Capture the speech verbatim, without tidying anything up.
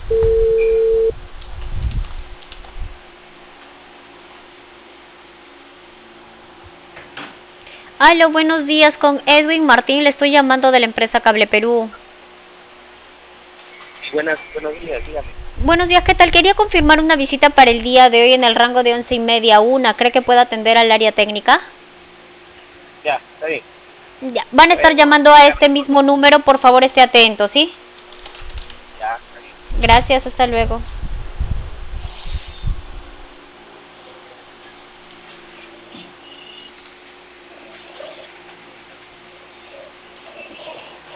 Aló, buenos días, con Edwin Martín, le estoy llamando de la empresa Cable Perú. Buenas, buenos días, dígame. Buenos días, ¿qué tal? Quería confirmar una visita para el día de hoy en el rango de once y media a una. ¿Cree que pueda atender al área técnica? Ya, está bien. Ya, van a A estar ver, llamando a este mismo número, por favor esté atento, ¿sí? ya, está bien. Gracias, hasta luego.